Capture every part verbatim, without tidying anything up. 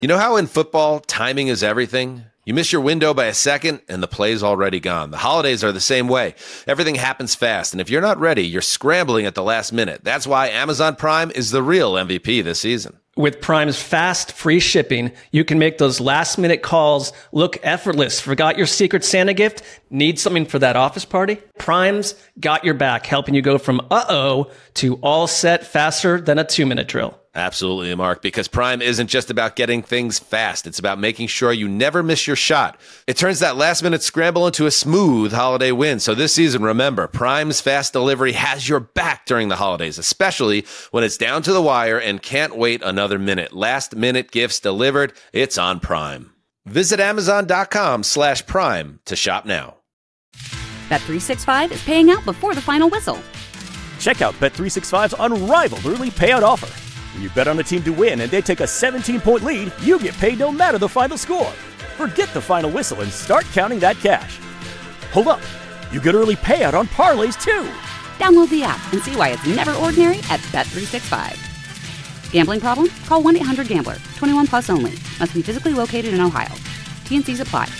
You know how in football, timing is everything? You miss your window by a second, and the play's already gone. The holidays are the same way. Everything happens fast, and if you're not ready, you're scrambling at the last minute. That's why Amazon Prime is the real M V P this season. With Prime's fast, free shipping, you can make those last-minute calls look effortless. Forgot your Secret Santa gift? Need something for that office party? Prime's got your back, helping you go from uh-oh to all set faster than a two-minute drill. Absolutely, Mark, because Prime isn't just about getting things fast. It's about making sure you never miss your shot. It turns that last-minute scramble into a smooth holiday win. So this season, remember, Prime's fast delivery has your back during the holidays, especially when it's down to the wire and can't wait another minute. Last-minute gifts delivered, it's on Prime. Visit Amazon.com slash Prime to shop now. Bet three sixty-five is paying out before the final whistle. Check out Bet three sixty-five's unrivaled early payout offer. When you bet on a team to win and they take a seventeen-point lead, you get paid no matter the final score. Forget the final whistle and start counting that cash. Hold up. You get early payout on parlays, too. Download the app and see why it's never ordinary at Bet three sixty-five. Gambling problem? Call one eight hundred gambler. twenty-one plus only. Must be physically located in Ohio. T N Cs apply.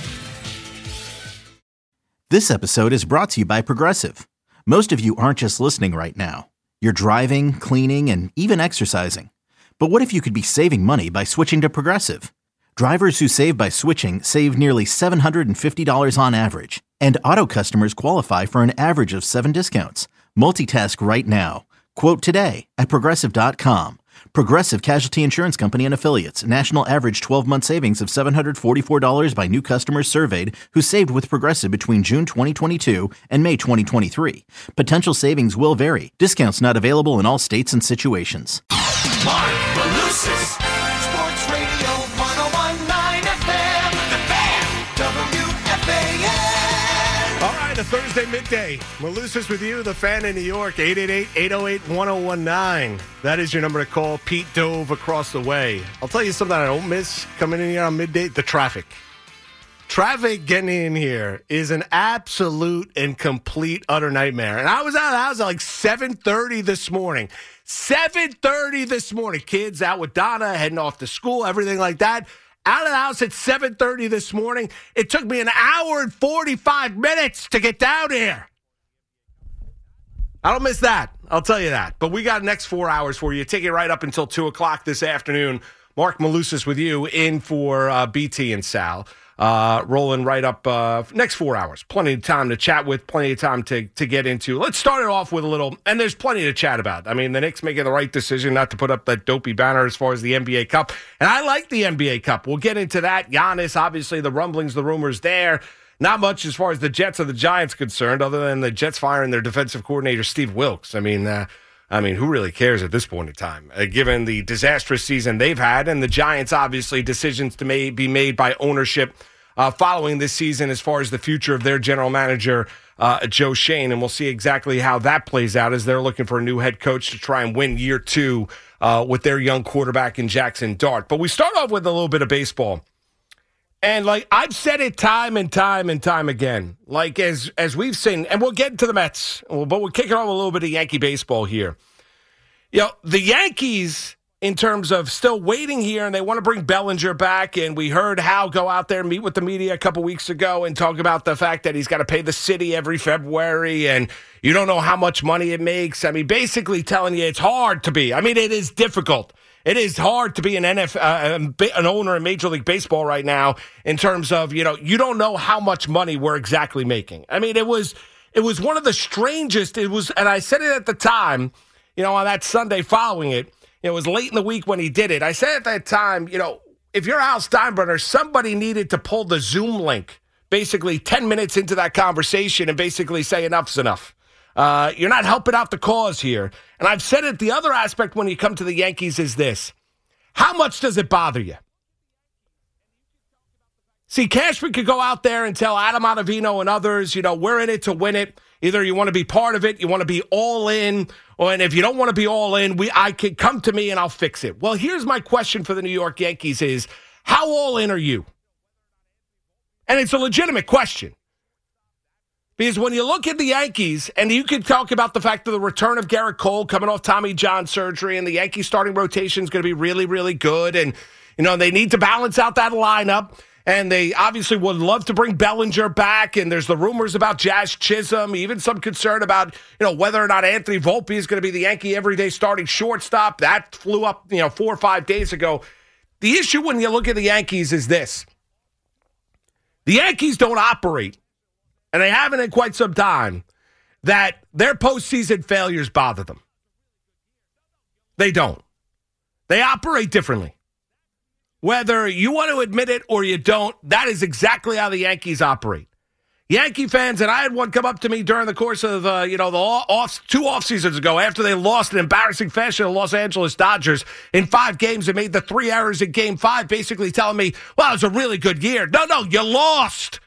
This episode is brought to you by Progressive. Most of you aren't just listening right now. You're driving, cleaning, and even exercising. But what if you could be saving money by switching to Progressive? Drivers who save by switching save nearly seven hundred fifty dollars on average. And auto customers qualify for an average of seven discounts. Multitask right now. Quote today at Progressive dot com. Progressive Casualty Insurance Company and Affiliates. National average twelve-month savings of seven hundred forty-four dollars by new customers surveyed who saved with Progressive between June twenty twenty-two and May twenty twenty-three. Potential savings will vary. Discounts not available in all states and situations. Mark Malusis, Sports Radio one oh one point nine F M, The Fan, W F A N. All right, a Thursday midday. Malusis with you, The Fan in New York, eight eight eight, eight oh eight, one oh one nine. That is your number to call. Pete Dove across the way. I'll tell you something I don't miss coming in here on midday, the traffic. Traffic getting in here is an absolute and complete utter nightmare. And I was out of the house at like seven thirty this morning. seven thirty this morning. Kids out with Donna, heading off to school, everything like that. Out of the house at seven thirty this morning. It took me an hour and forty-five minutes to get down here. I don't miss that. I'll tell you that. But we got next four hours for you. Take it right up until two o'clock this afternoon. Mark Malusis with you in for uh, B T and Sal. Uh, rolling right up uh, next four hours. Plenty of time to chat with, plenty of time to, to get into. Let's start it off with a little, and there's plenty to chat about. I mean, the Knicks making the right decision not to put up that dopey banner as far as the N B A Cup. And I like the N B A Cup. We'll get into that. Giannis, obviously, the rumblings, the rumors there. Not much as far as the Jets or the Giants concerned, other than the Jets firing their defensive coordinator, Steve Wilks. I mean, uh, I mean, who really cares at this point in time, uh, given the disastrous season they've had, and the Giants, obviously, decisions to may be made by ownership uh, following this season as far as the future of their general manager, uh, Joe Schoen, and we'll see exactly how that plays out as they're looking for a new head coach to try and win year two uh, with their young quarterback in Jackson Dart. But we start off with a little bit of baseball. And, like, I've said it time and time and time again, like, as as we've seen, and we'll get into the Mets, but we'll kick it off with a little bit of Yankee baseball here. You know, the Yankees, in terms of still waiting here, and they want to bring Bellinger back, and we heard Hal go out there and meet with the media a couple weeks ago and talk about the fact that he's got to pay the city every February, and you don't know how much money it makes. I mean, basically telling you it's hard to be. I mean, it is difficult. It is hard to be an N F L, uh, an owner in Major League Baseball right now in terms of, you know, you don't know how much money we're exactly making. I mean, it was it was one of the strangest. It was, and I said it at the time, you know, on that Sunday following it. It was late in the week when he did it. I said at that time, you know, if you're Al Steinbrenner, somebody needed to pull the Zoom link basically ten minutes into that conversation and basically say enough's enough. Uh, you're not helping out the cause here. And I've said it, the other aspect when you come to the Yankees is this. How much does it bother you? See, Cashman could go out there and tell Adam Ottavino and others, you know, we're in it to win it. Either you want to be part of it, you want to be all in, or and if you don't want to be all in, we I can come to me and I'll fix it. Well, here's my question for the New York Yankees is, how all in are you? And it's a legitimate question. Because when you look at the Yankees, and you can talk about the fact of the return of Garrett Cole coming off Tommy John surgery, and the Yankee starting rotation is going to be really, really good, and You know, they need to balance out that lineup. And they obviously would love to bring Bellinger back. And there's the rumors about Jazz Chisholm, even some concern about, you know, whether or not Anthony Volpe is going to be the Yankee everyday starting shortstop. That flew up, you know, four or five days ago. The issue when you look at the Yankees is this. The Yankees don't operate, and they haven't in quite some time, that their postseason failures bother them. They don't. They operate differently. Whether you want to admit it or you don't, that is exactly how the Yankees operate. Yankee fans, and I had one come up to me during the course of, uh, you know, the off, two off seasons ago after they lost in embarrassing fashion to the Los Angeles Dodgers in five games and made the three errors in game five, basically telling me, well, it was a really good year. No, no, you lost.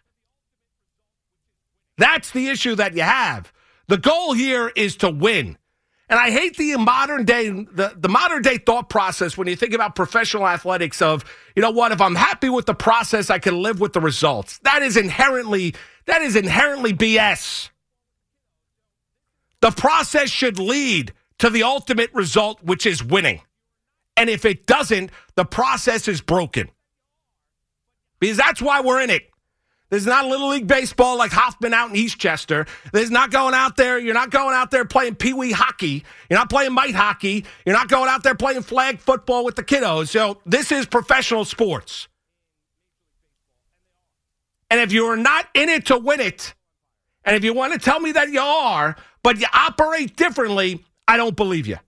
That's the issue that you have. The goal here is to win. And I hate the modern day, the, the modern day thought process when you think about professional athletics of, you know what, if I'm happy with the process, I can live with the results. That is inherently, that is inherently B S. The process should lead to the ultimate result, which is winning. And if it doesn't, the process is broken. Because that's why we're in it. There's not Little League Baseball like Hoffman out in Eastchester. There's not going out there. You're not going out there playing pee-wee hockey. You're not playing mite hockey. You're not going out there playing flag football with the kiddos. So this is professional sports. And if you're not in it to win it, and if you want to tell me that you are, but you operate differently, I don't believe you.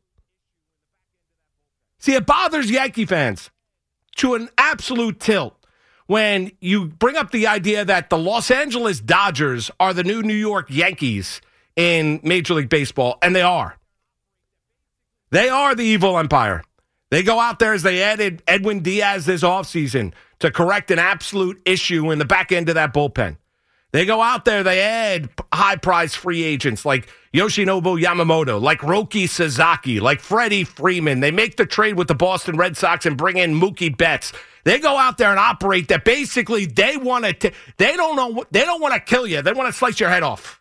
See, it bothers Yankee fans to an absolute tilt when you bring up the idea that the Los Angeles Dodgers are the new New York Yankees in Major League Baseball, and they are. They are the evil empire. They go out there as they added Edwin Diaz this offseason to correct an absolute issue in the back end of that bullpen. They go out there, they add high-price free agents like Yoshinobu Yamamoto, like Roki Sasaki, like Freddie Freeman. They make the trade with the Boston Red Sox and bring in Mookie Betts. They go out there and operate that basically they want to, they don't know, they don't want to kill you. They want to slice your head off.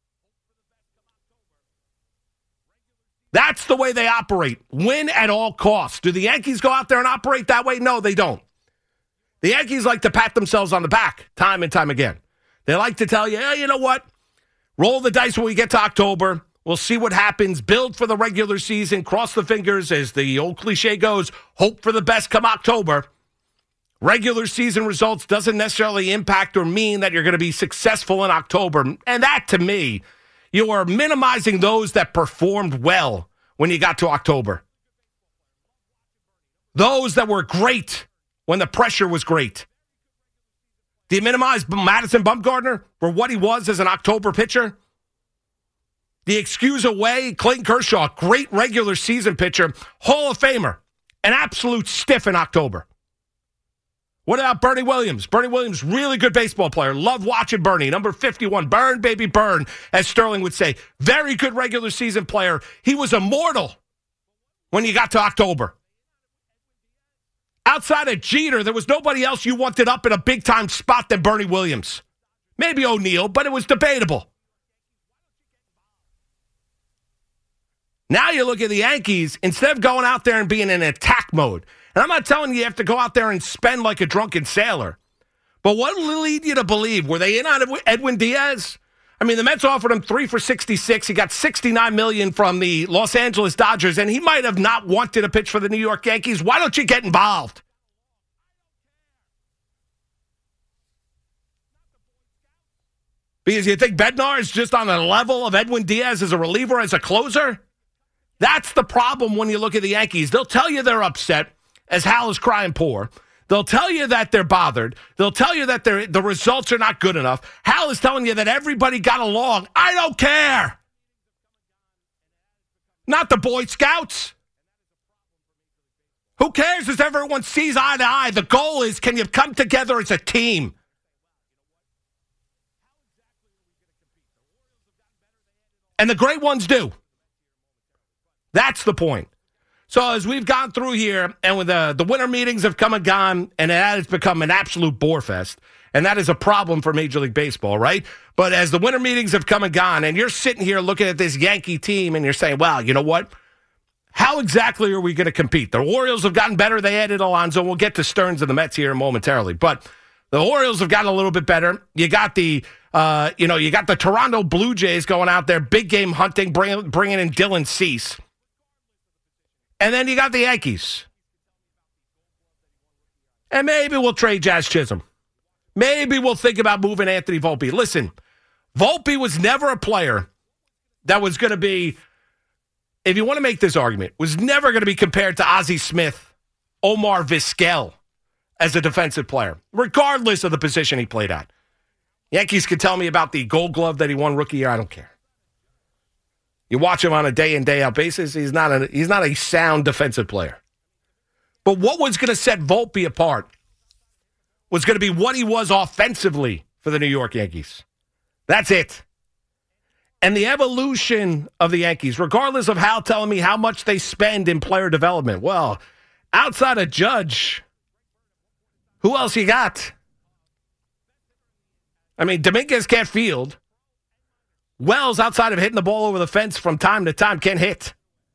That's the way they operate. Win at all costs. Do the Yankees go out there and operate that way? No, they don't. The Yankees like to pat themselves on the back time and time again. They like to tell you, hey, you know what? Roll the dice when we get to October. We'll see what happens. Build for the regular season. Cross the fingers, as the old cliche goes. Hope for the best come October. Regular season results doesn't necessarily impact or mean that you're going to be successful in October. And that, to me, you are minimizing those that performed well when you got to October. Those that were great when the pressure was great. Do you minimize Madison Bumgarner for what he was as an October pitcher? Do you excuse away Clayton Kershaw, great regular season pitcher, Hall of Famer, an absolute stiff in October? What about Bernie Williams? Bernie Williams, really good baseball player. Love watching Bernie. Number fifty-one, burn, baby, burn, as Sterling would say. Very good regular season player. He was immortal when you got to October. Outside of Jeter, there was nobody else you wanted up in a big-time spot than Bernie Williams. Maybe O'Neill, but it was debatable. Now you look at the Yankees, instead of going out there and being in attack mode, and I'm not telling you you have to go out there and spend like a drunken sailor, but what will lead you to believe? Were they in on Edwin Diaz? I mean, the Mets offered him three for sixty-six. He got sixty-nine million dollars from the Los Angeles Dodgers, and he might have not wanted to pitch for the New York Yankees. Why don't you get involved? Because you think Bednar is just on the level of Edwin Diaz as a reliever, as a closer? That's the problem when you look at the Yankees. They'll tell you they're upset, as Hal is crying poor. They'll tell you that they're bothered. They'll tell you that they're, the results are not good enough. Hal is telling you that everybody got along. I don't care. Not the Boy Scouts. Who cares if everyone sees eye to eye? The goal is, can you come together as a team? And the great ones do. That's the point. So as we've gone through here, and with the, the winter meetings have come and gone, and that has become an absolute bore fest, and that is a problem for Major League Baseball, right? But as the winter meetings have come and gone, and you're sitting here looking at this Yankee team, and you're saying, well, you know what? how exactly are we going to compete? The Orioles have gotten better. They added Alonso. We'll get to Stearns and the Mets here momentarily. But the Orioles have gotten a little bit better. You got the, uh, you know, you got the Toronto Blue Jays going out there, big game hunting, bring, bringing in Dylan Cease. And then you got the Yankees. And maybe we'll trade Jazz Chisholm. Maybe we'll think about moving Anthony Volpe. Listen, Volpe was never a player that was going to be, if you want to make this argument, was never going to be compared to Ozzie Smith, Omar Vizquel as a defensive player, regardless of the position he played at. Yankees could tell me about the Gold Glove that he won rookie year. I don't care. You watch him on a day in, day out basis, he's not a, he's not a sound defensive player. But what was going to set Volpe apart was going to be what he was offensively for the New York Yankees. That's it. And the evolution of the Yankees, regardless of Hal telling me how much they spend in player development, well, outside of Judge, who else you got? I mean, Dominguez can't field. Wells, outside of hitting the ball over the fence from time to time, can't hit.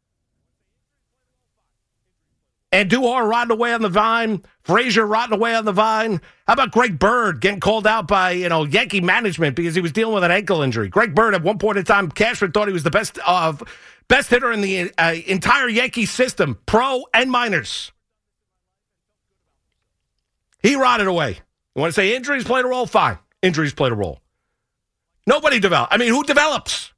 And Duhar rotting away on the vine. Frazier rotting away on the vine. How about Greg Bird getting called out by, you know, Yankee management because he was dealing with an ankle injury? Greg Bird, at one point in time, Cashman thought he was the best uh, best hitter in the uh, entire Yankee system, pro and minors. He rotted away. You want to say injuries played a role? Fine. Injuries played a role. Nobody developed. I mean, who develops?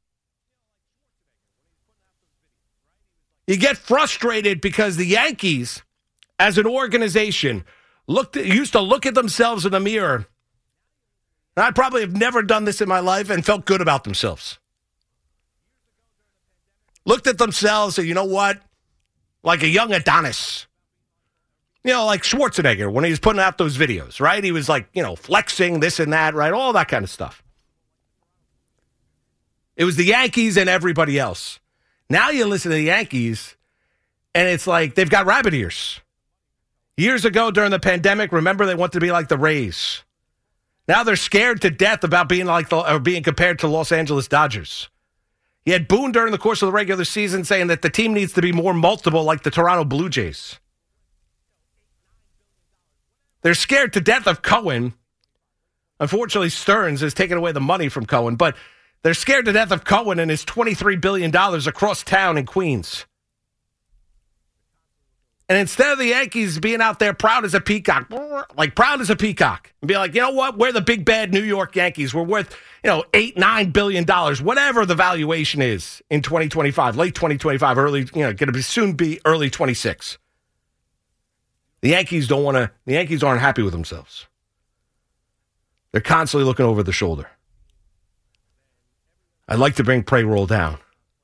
You get frustrated because the Yankees, as an organization, looked at, used to look at themselves in the mirror. And I probably have never done this in my life and felt good about themselves. Looked at themselves and, you know what? Like a young Adonis. You know, like Schwarzenegger when he was putting out those videos, right? He was like, you know, flexing this and that, right? All that kind of stuff. It was the Yankees and everybody else. Now you listen to the Yankees, and it's like they've got rabbit ears. Years ago during the pandemic, remember they wanted to be like the Rays. Now they're scared to death about being like the, or being compared to Los Angeles Dodgers. You had Boone during the course of the regular season saying that the team needs to be more multiple like the Toronto Blue Jays. They're scared to death of Cohen. Unfortunately, Stearns has taken away the money from Cohen, but they're scared to death of Cohen and his twenty-three billion dollars across town in Queens. And instead of the Yankees being out there proud as a peacock, like proud as a peacock, and be like, you know what, we're the big bad New York Yankees. We're worth, you know, eight, nine billion dollars, whatever the valuation is in twenty twenty-five, late twenty twenty-five, early, you know, going to be soon be early twenty-six. The Yankees don't want to, the Yankees aren't happy with themselves. They're constantly looking over the shoulder. I'd like to bring payroll down.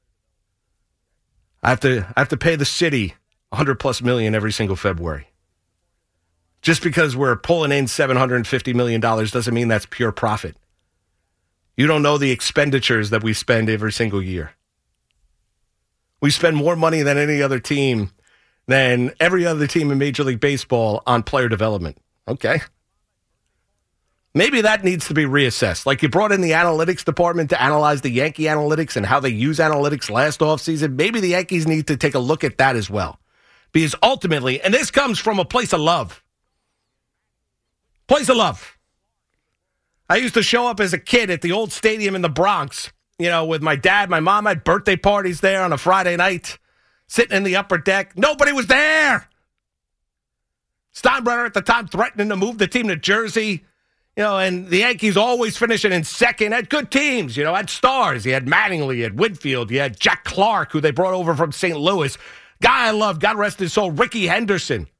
I have to I have to pay the city one hundred plus million every single February. Just because we're pulling in seven hundred fifty million dollars doesn't mean that's pure profit. You don't know the expenditures that we spend every single year. We spend more money than any other team, than every other team in Major League Baseball on player development. Okay. Maybe that needs to be reassessed. Like you brought in the analytics department to analyze the Yankee analytics and how they use analytics last offseason. Maybe the Yankees need to take a look at that as well. Because ultimately, and this comes from a place of love. Place of love. I used to show up as a kid at the old stadium in the Bronx, you know, with my dad, my mom. I had birthday parties there on a Friday night, sitting in the upper deck. Nobody was there. Steinbrenner at the time threatening to move the team to Jersey. You know, and the Yankees always finishing in second. Had good teams, you know, had stars. You had Mattingly, you had Whitfield, you had Jack Clark, who they brought over from Saint Louis. Guy I love, God rest his soul, Ricky Henderson.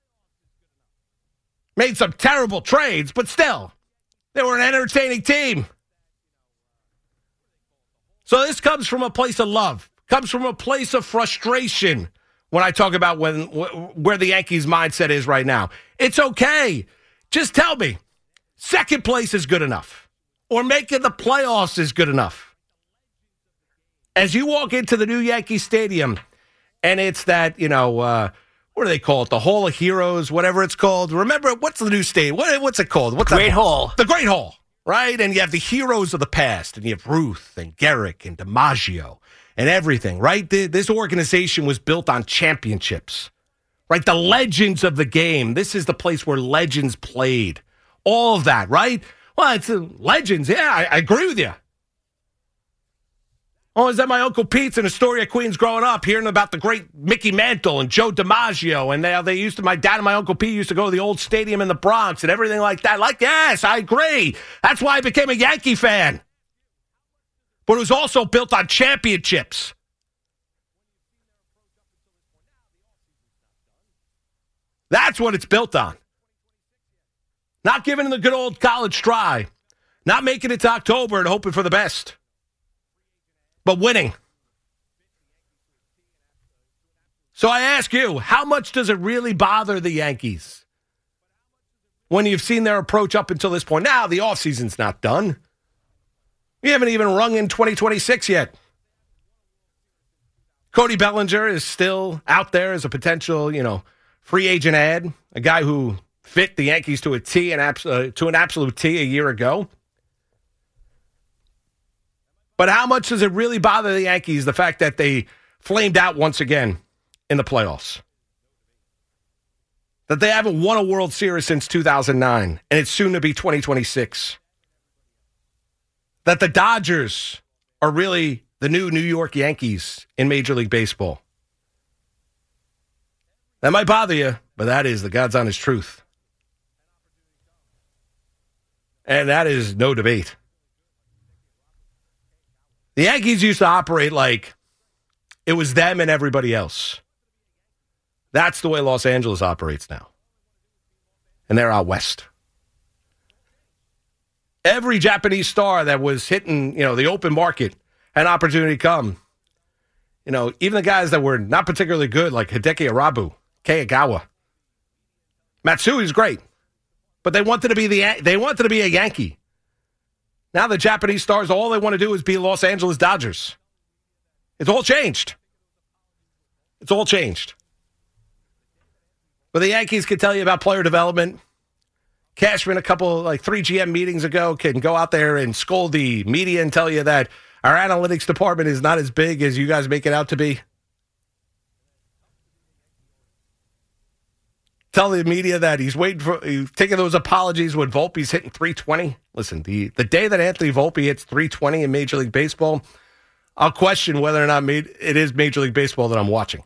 Made some terrible trades, but still, they were an entertaining team. So this comes from a place of love. Comes from a place of frustration when I talk about when where the Yankees' mindset is right now. It's okay. Just tell me. Second place is good enough. Or making the playoffs is good enough. As you walk into the new Yankee Stadium, and it's that, you know, uh, what do they call it? The Hall of Heroes, whatever it's called. Remember, what's the new stadium? What, what's it called? What's Great that? Hall. The Great Hall, right? And you have the heroes of the past, and you have Ruth and Garrick and DiMaggio and everything, right? This organization was built on championships, right? The legends of the game. This is the place where legends played. All of that, right? Well, it's uh, legends. Yeah, I, I agree with you. Oh, is that my Uncle Pete's in Astoria, Queens growing up, hearing about the great Mickey Mantle and Joe DiMaggio, and they, they used to, my dad and my Uncle Pete used to go to the old stadium in the Bronx and everything like that. Like, yes, I agree. That's why I became a Yankee fan. But it was also built on championships. That's what it's built on. Not giving it the good old college try. Not making it to October and hoping for the best. But winning. So I ask you, how much does it really bother the Yankees when you've seen their approach up until this point? Now, the offseason's not done. We haven't even rung in twenty twenty-six yet. Cody Bellinger is still out there as a potential, you know, free agent ad, a guy who fit the Yankees to a T, an abs- uh, to an absolute T a year ago. But how much does it really bother the Yankees, the fact that they flamed out once again in the playoffs? That they haven't won a World Series since two thousand nine, and it's soon to be twenty twenty-six. That the Dodgers are really the new New York Yankees in Major League Baseball. That might bother you, but that is the God's honest truth. And that is no debate. The Yankees used to operate like it was them and everybody else. That's the way Los Angeles operates now. And they're out west. Every Japanese star that was hitting, you know, the open market had an opportunity come. You know, even the guys that were not particularly good, like Hideki Arabu, Keiagawa. Matsui's great. But they wanted to be the they wanted to be a Yankee. Now the Japanese stars, all they want to do is be Los Angeles Dodgers. It's all changed. It's all changed. But the Yankees can tell you about player development. Cashman, a couple, like three G M meetings ago, can go out there and scold the media and tell you that our analytics department is not as big as you guys make it out to be. Tell the media that he's waiting for, he's taking those apologies when Volpe's hitting three twenty. Listen, the, the day that Anthony Volpe hits three twenty in Major League Baseball, I'll question whether or not made, it is Major League Baseball that I'm watching.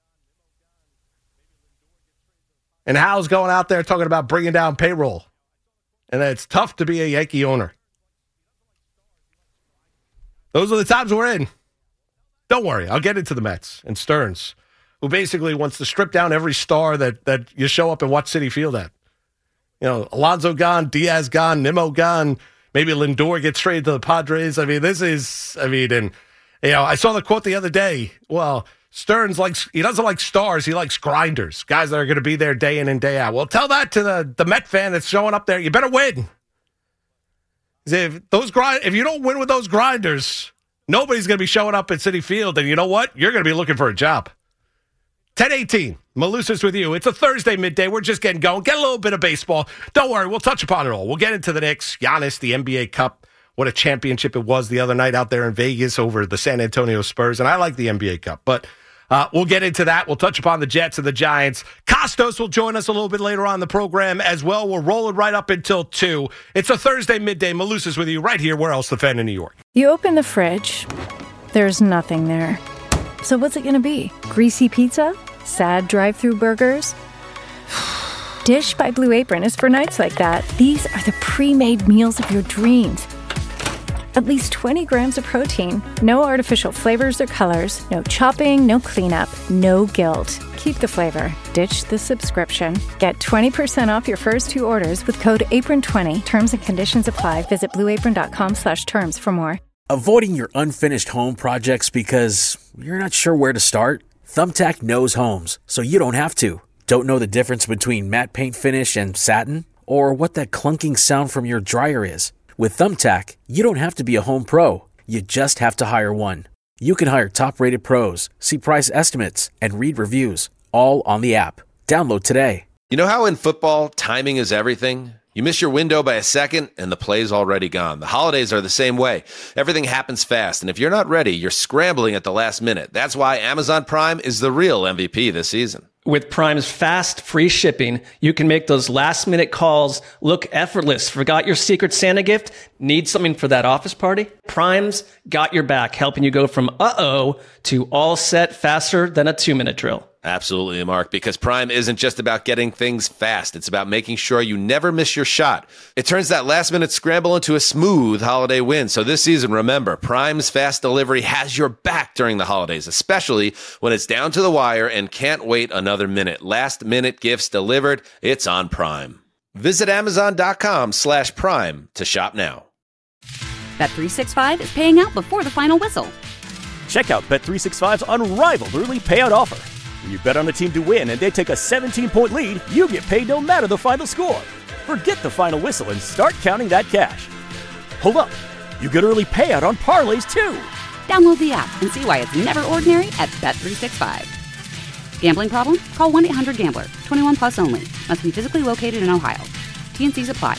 And Hal's going out there talking about bringing down payroll. And that it's tough to be a Yankee owner. Those are the times we're in. Don't worry, I'll get into the Mets and Stearns, who basically wants to strip down every star that, that you show up and watch Citi Field at. You know, Alonso gone, Diaz gone, Nimmo gone. Maybe Lindor gets traded to the Padres. I mean, this is, I mean, and, you know, I saw the quote the other day. Well, Stearns likes, he doesn't like stars, he likes grinders, guys that are going to be there day in and day out. Well, tell that to the, the Met fan that's showing up there. You better win. If those grind, if you don't win with those grinders, nobody's going to be showing up at Citi Field, and you know what? You're going to be looking for a job. ten eighteen, Malusis with you. It's a Thursday midday. We're just getting going. Get a little bit of baseball. Don't worry, we'll touch upon it all. We'll get into the Knicks, Giannis, the N B A Cup. What a championship it was the other night out there in Vegas over the San Antonio Spurs. And I like the N B A Cup, but uh, we'll get into that. We'll touch upon the Jets and the Giants. Costos will join us a little bit later on in the program as well. We're rolling right up until two. It's a Thursday midday. Malusis with you right here. Where else? The Fan in New York. You open the fridge. There's nothing there. So what's it going to be? Greasy pizza? Sad drive-thru burgers? Dish by Blue Apron is for nights like that. These are the pre-made meals of your dreams. At least twenty grams of protein, no artificial flavors or colors, no chopping, no cleanup, no guilt. Keep the flavor. Ditch the subscription. Get twenty percent off your first two orders with code apron twenty. Terms and conditions apply. Visit blueapron.com slash terms for more. Avoiding your unfinished home projects because you're not sure where to start? Thumbtack knows homes, so you don't have to. Don't know the difference between matte paint finish and satin? Or what that clunking sound from your dryer is? With Thumbtack, you don't have to be a home pro. You just have to hire one. You can hire top-rated pros, see price estimates, and read reviews, all on the app. Download today. You know how in football, timing is everything? You miss your window by a second, and the play's already gone. The holidays are the same way. Everything happens fast, and if you're not ready, you're scrambling at the last minute. That's why Amazon Prime is the real M V P this season. With Prime's fast, free shipping, you can make those last-minute calls look effortless. Forgot your Secret Santa gift? Need something for that office party? Prime's got your back, helping you go from uh-oh to all set faster than a two-minute drill. Absolutely, Mark, because Prime isn't just about getting things fast. It's about making sure you never miss your shot. It turns that last-minute scramble into a smooth holiday win. So this season, remember, Prime's fast delivery has your back during the holidays, especially when it's down to the wire and can't wait another minute. Last-minute gifts delivered. It's on Prime. Visit Amazon.com slash Prime to shop now. Bet three sixty-five is paying out before the final whistle. Check out Bet three sixty-five's unrivaled early payout offer. When you bet on a team to win and they take a seventeen-point lead, you get paid no matter the final score. Forget the final whistle and start counting that cash. Hold up. You get early payout on parlays, too. Download the app and see why it's never ordinary at Bet three sixty-five. Gambling problem? Call one eight hundred gambler. twenty-one plus only. Must be physically located in Ohio. T N Cs apply.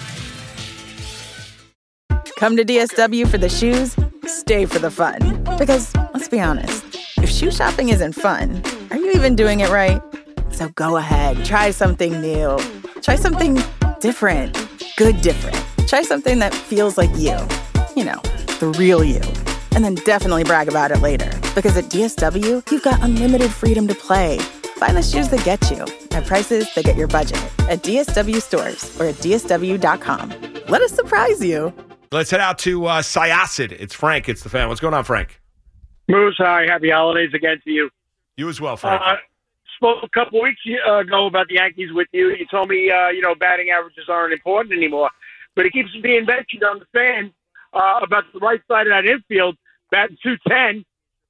Come to D S W for the shoes, stay for the fun. Because, let's be honest, if shoe shopping isn't fun, are you even doing it right? So go ahead, try something new. Try something different. Good different. Try something that feels like you. You know, the real you. And then definitely brag about it later. Because at D S W, you've got unlimited freedom to play. Find the shoes that get you at prices that get your budget at D S W stores or at D S W dot com. Let us surprise you. Let's head out to uh, Syosset. It's Frank. It's the fan. What's going on, Frank? Moose, hi. Happy holidays again to you. You as well, Frank. Uh, spoke a couple weeks ago about the Yankees with you. You told me, uh, you know, batting averages aren't important anymore. But it keeps being mentioned on the fan uh, about the right side of that infield, batting two ten,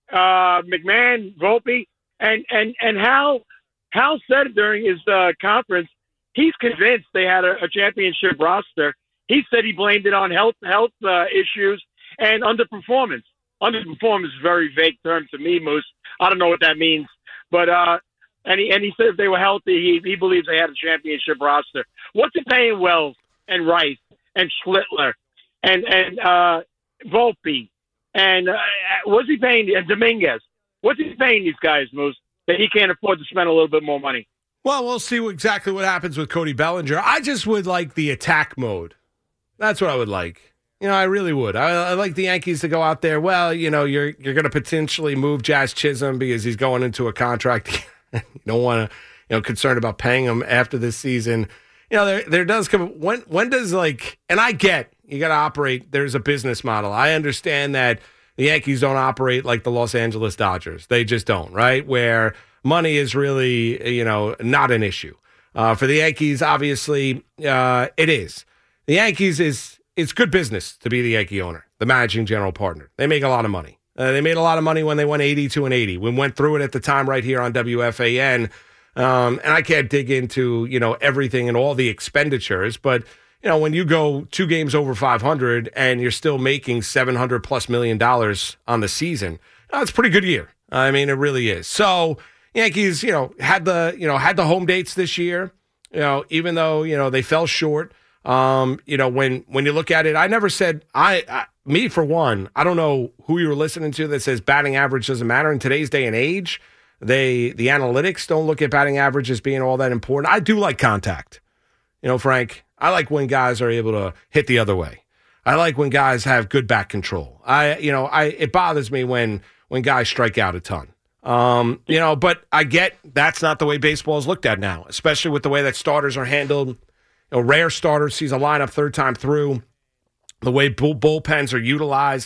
uh, McMahon, Volpe, and, and, and Hal, Hal said it during his uh, conference. He's convinced they had a, a championship roster. He said he blamed it on health health uh, issues and underperformance. Underperformance is a very vague term to me, Moose. I don't know what that means. But uh, and he and he said if they were healthy, he he believes they had a championship roster. What's it paying Wells and Rice and Schlittler and and uh, Volpe and uh, what's he paying and Dominguez? What's he paying these guys, Moose, that he can't afford to spend a little bit more money? Well, we'll see what, exactly what happens with Cody Bellinger. I just would like the attack mode. That's what I would like. You know, I really would. I, I like the Yankees to go out there. Well, you know, you're you're going to potentially move Jazz Chisholm because he's going into a contract. You don't want to, you know, concerned about paying him after this season. You know, there there does come when when does like, and I get you got to operate. There's a business model. I understand that the Yankees don't operate like the Los Angeles Dodgers. They just don't, right? Where money is really, you know, not an issue. Uh, for the Yankees, obviously, uh, it is. The Yankees is it's good business to be the Yankee owner, the managing general partner. They make a lot of money. Uh, they made a lot of money when they went eighty-two and eighty. We went through it at the time right here on W F A N. Um, and I can't dig into, you know, everything and all the expenditures, but you know, when you go two games over five hundred and you're still making seven hundred plus million dollars on the season, that's a pretty good year. I mean, it really is. So Yankees, you know, had the, you know, had the home dates this year, you know, even though, you know, they fell short. Um, you know, when, when you look at it, I never said, I, I, me for one, I don't know who you were listening to that says batting average doesn't matter in today's day and age. They, the analytics don't look at batting average as being all that important. I do like contact. You know, Frank, I like when guys are able to hit the other way. I like when guys have good back control. I, you know, I, it bothers me when, when guys strike out a ton. Um, you know, but I get that's not the way baseball is looked at now, especially with the way that starters are handled. A rare starter sees a lineup third time through, the way bull, bullpens are utilized,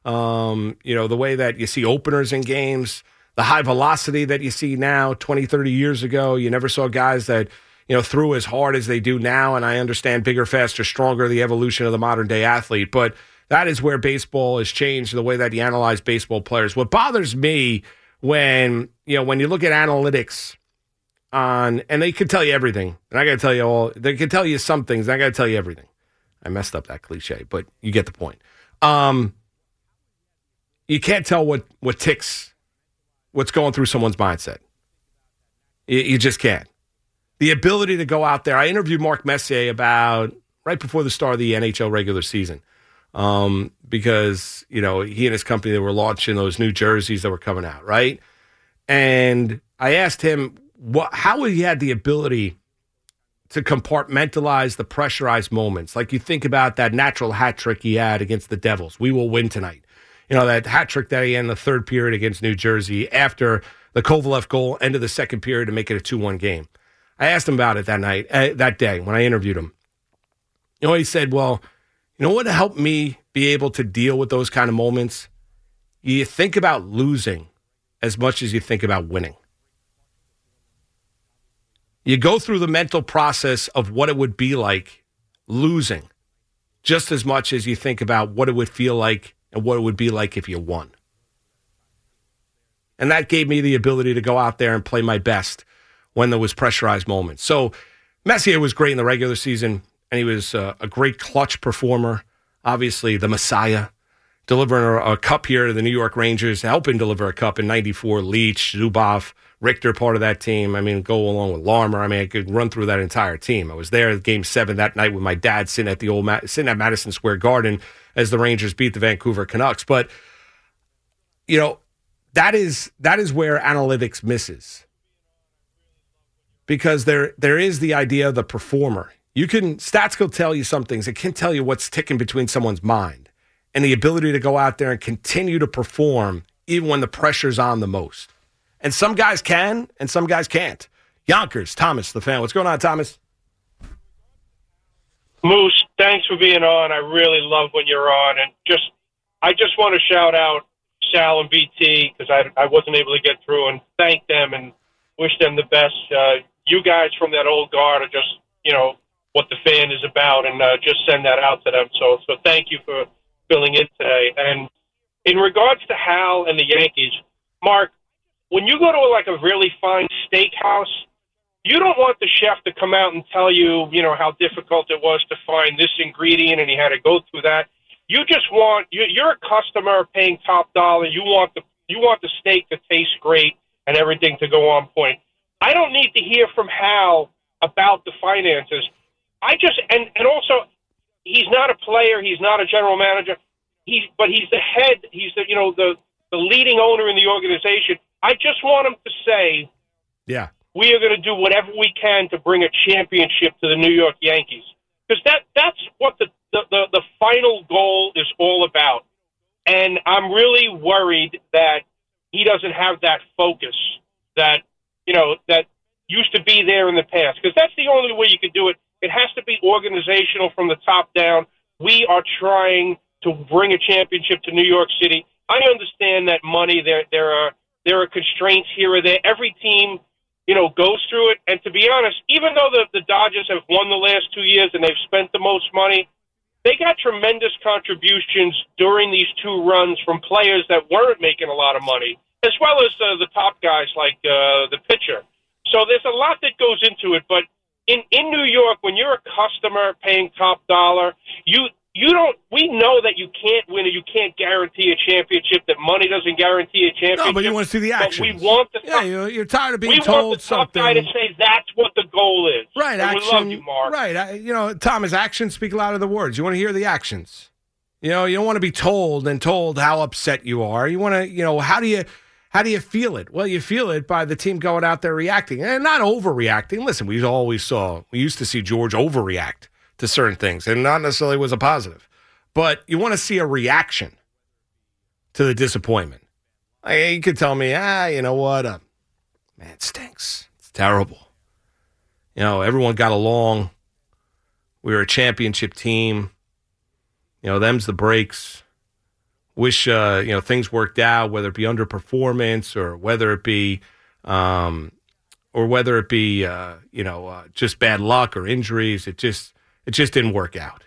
um, you know, the way that you see openers in games, the high velocity that you see now, twenty, thirty years ago. You never saw guys that, you know, threw as hard as they do now. And I understand bigger, faster, stronger, the evolution of the modern day athlete. But that is where baseball has changed, the way that you analyze baseball players. What bothers me when, you know, when you look at analytics, on, and they can tell you everything, and I got to tell you all, they can tell you some things, and I got to tell you everything. I messed up that cliche, but you get the point. Um, you can't tell what, what ticks, what's going through someone's mindset. You, you just can't. the ability to go out there. I interviewed Mark Messier about right before the start of the N H L regular season um, because, you know, he and his company, they were launching those new jerseys that were coming out, right? And I asked him what, how he had the ability to compartmentalize the pressurized moments. Like you think about that natural hat trick he had against the Devils. We will win tonight. You know, that hat trick that he had in the third period against New Jersey after the Kovalev goal, end of the second period to make it a two one game. I asked him about it that night, uh, that day when I interviewed him. You know, he said, well, you know what helped me be able to deal with those kind of moments? You think about losing as much as you think about winning. You go through the mental process of what it would be like losing just as much as you think about what it would feel like and what it would be like if you won. And that gave me the ability to go out there and play my best when there was pressurized moments. So Messier was great in the regular season, and he was uh, a great clutch performer. Obviously, the Messiah, delivering a, a cup here to the New York Rangers, helping deliver a cup in ninety-four. Leach, Zubov, Richter, part of that team. I mean, go along with Larmer. I mean, I could run through that entire team. I was there at Game Seven that night with my dad, sitting at the old Ma- sitting at Madison Square Garden as the Rangers beat the Vancouver Canucks. But you know, that is that is where analytics misses, because there there is the idea of the performer. You can stats will tell you some things. It can tell you what's ticking between someone's mind, and the ability to go out there and continue to perform even when the pressure's on the most. And some guys can, and some guys can't. Yonkers, Thomas, the fan. What's going on, Thomas? Moose, thanks for being on. I really love when you're on. And just, I just want to shout out Sal and B T because I, I wasn't able to get through, and thank them and wish them the best. Uh, you guys from that old guard are just, you know, what the fan is about, and uh, just send that out to them. So, so thank you for filling in today. And in regards to Hal and the Yankees, Mark, when you go to like a really fine steakhouse, you don't want the chef to come out and tell you, you know, how difficult it was to find this ingredient and he had to go through that. You just want, you, you're a customer paying top dollar. You want the you want the steak to taste great and everything to go on point. I don't need to hear from Hal about the finances. I just, and, and also, he's not a player. He's not a general manager. He's, but he's the head. He's the, you know, the, the leading owner in the organization. I just want him to say, yeah, we are going to do whatever we can to bring a championship to the New York Yankees. Because that, that's what the, the, the, the final goal is all about. And I'm really worried that he doesn't have that focus that, you know, that used to be there in the past. Because that's the only way you could do it. It has to be organizational from the top down. We are trying to bring a championship to New York City. I understand that money, there there are there are constraints here or there. Every team, you know, goes through it. And to be honest, even though the, the Dodgers have won the last two years and they've spent the most money, they got tremendous contributions during these two runs from players that weren't making a lot of money, as well as uh, the top guys like uh, the pitcher. So there's a lot that goes into it, but In in New York, when you're a customer paying top dollar, you you don't. We know that you can't win or you can't guarantee a championship. That money doesn't guarantee a championship. No, but you want to see the action. We want the yeah. You're, you're tired of being we told want the top something. guy to say that's what the goal is. Right, and action. We love you, Mark. Right, I, you know, Thomas, actions speak louder than words. You want to hear the actions. You know, you don't want to be told and told how upset you are. You want to, you know, how do you? How do you feel it? Well, you feel it by the team going out there reacting and not overreacting. Listen, we always saw, we used to see George overreact to certain things, and not necessarily was a positive. But you want to see a reaction to the disappointment. Like, you could tell me, ah, you know what? Uh, man, it stinks. It's terrible. You know, everyone got along. We were a championship team. You know, them's the breaks. Wish, uh, you know, things worked out, whether it be underperformance or whether it be, um, or whether it be, uh, you know, uh, just bad luck or injuries. It just, it just didn't work out.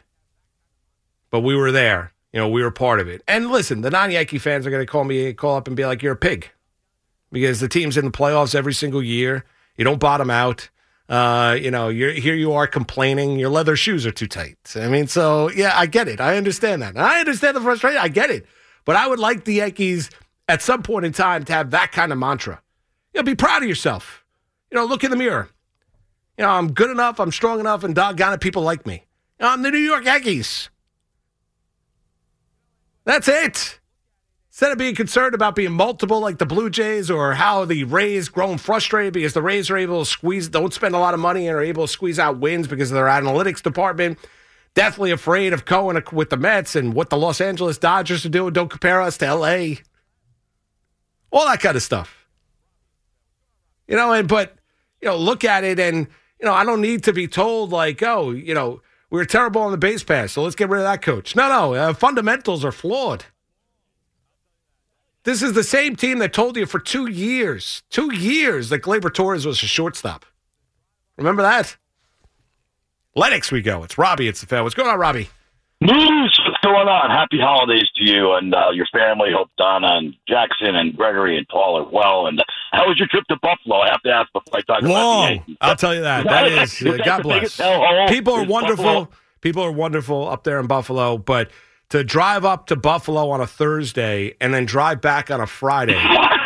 But we were there. You know, we were part of it. And listen, the non-Yankee fans are going to call me, call up and be like, "You're a pig," because the team's in the playoffs every single year. You don't bottom out. Uh, you know, you're here. You are complaining. Your leather shoes are too tight. I mean, so yeah, I get it. I understand that. And I understand the frustration. I get it. But I would like the Yankees at some point in time to have that kind of mantra. You know, be proud of yourself. You know, look in the mirror. You know, I'm good enough, I'm strong enough, and doggone it, people like me. You know, I'm the New York Yankees. That's it. Instead of being concerned about being multiple like the Blue Jays or how the Rays growing frustrated because the Rays are able to squeeze, don't spend a lot of money and are able to squeeze out wins because of their analytics department. Definitely afraid of going with the Mets and what the Los Angeles Dodgers are doing. Don't compare us to L A. All that kind of stuff. You know, and but, you know, look at it and, you know, I don't need to be told like, oh, you know, we were terrible on the base pass, so let's get rid of that coach. No, no, uh, fundamentals are flawed. This is the same team that told you for two years, two years that Gleyber Torres was a shortstop. Remember that? Lennox we go. It's Robbie. It's the fan. What's going on, Robbie? News. What's going on? Happy holidays to you and uh, your family. Hope Donna and Jackson and Gregory and Paul are well. And uh, how was your trip to Buffalo? I have to ask before I talk Long. about the Yankees. I'll tell you that. That is, uh, God bless. People are wonderful. Buffalo? People are wonderful up there in Buffalo, but to drive up to Buffalo on a Thursday and then drive back on a Friday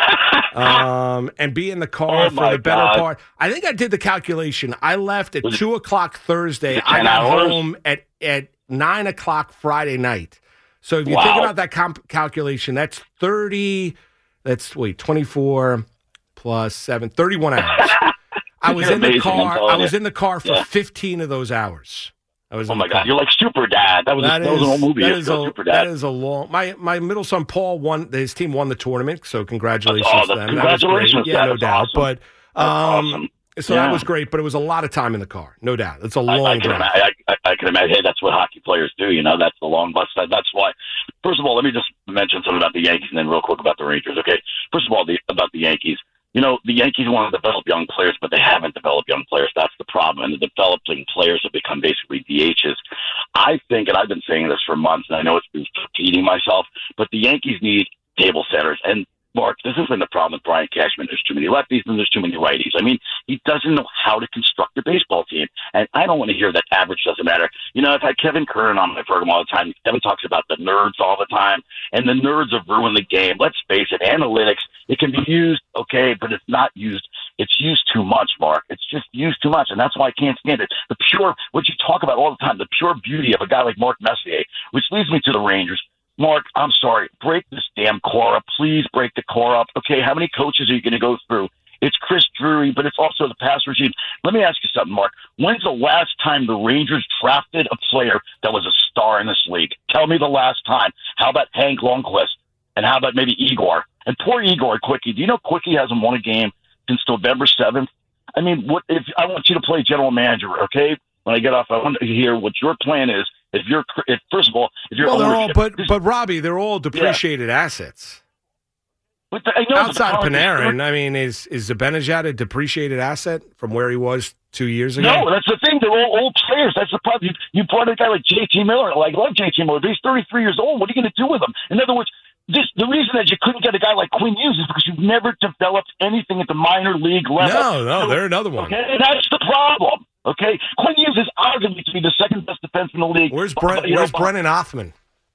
um, and be in the car Oh, for my the better God. part. I think I did the calculation. I left at Was it- two o'clock Thursday. Was it I ten got hours? home at, at nine o'clock Friday night. So if you Wow. think about that comp- calculation, that's thirty, that's, wait, twenty-four plus seven, thirty-one hours. I was You're in the amazing, I'm car. telling I was you. in the car for Yeah. fifteen of those hours. I was Oh, in my the car. God. You're like Super Dad. That was, That a, that was is- an old movie. That It's is, called a, Super Dad. that is a long. My my middle son Paul won. His team won the tournament, so congratulations Oh, to that's- them. That was great. congratulations. Yeah, no That's doubt. awesome. But That's um, awesome. so Yeah. that was great. But it was a lot of time in the car, no doubt. It's a I, long I, can drive. ima- I, I, I can imagine. Hey, that's what hockey players do. You know, that's the long bus. That, that's why. First of all, let me just mention something about the Yankees, and then real quick about the Rangers. Okay. First of all, the, about the Yankees. You know, the Yankees want to develop young players, but they haven't developed young players. That's the problem. And the developing players have become basically D Hs. I think, and I've been saying this for months, and I know it's been repeating myself, but the Yankees need table setters. And Mark, this has been the problem with Brian Cashman. There's too many lefties and there's too many righties. I mean, he doesn't know how to construct a baseball team. And I don't want to hear that average doesn't matter. You know, I've had Kevin Curran on my program all the time. Kevin talks about the nerds all the time, and the nerds have ruined the game. Let's face it, analytics, it can be used, okay, but it's not used. It's used too much, Mark. It's just used too much, and that's why I can't stand it. The pure, what you talk about all the time, the pure beauty of a guy like Mark Messier, which leads me to the Rangers. Mark, I'm sorry. Break this damn core up. Please break the core up. Okay, how many coaches are you going to go through? It's Chris Drury, but it's also the past regime. Let me ask you something, Mark. When's the last time the Rangers drafted a player that was a star in this league? Tell me the last time. How about Hank Lundqvist? And how about maybe Igor? And poor Igor Quickie. Do you know Quickie hasn't won a game since November seventh? I mean, what if I want you to play general manager, okay? When I get off, I want to hear what your plan is. If you're, if, first of all, if you're Well, they're all, ownership, but this- but Robbie, they're all depreciated assets. but the, I know, but the Outside problem is- Panarin, I mean, is is Zibanejad a depreciated asset from where he was two years ago? No, that's the thing. They're all old players. That's the problem. You, you brought a guy like J T Miller. Like, I love J T Miller, but he's thirty-three years old. What are you going to do with him? In other words, this, the reason that you couldn't get a guy like Quinn Hughes is because you've never developed anything at the minor league level. No, no, So- they're another one. Okay, that's the problem. Okay, Quinn Hughes is arguably to be the second best defense in the league. Where's But, Brent, you know, Where's but- Brennan Othman?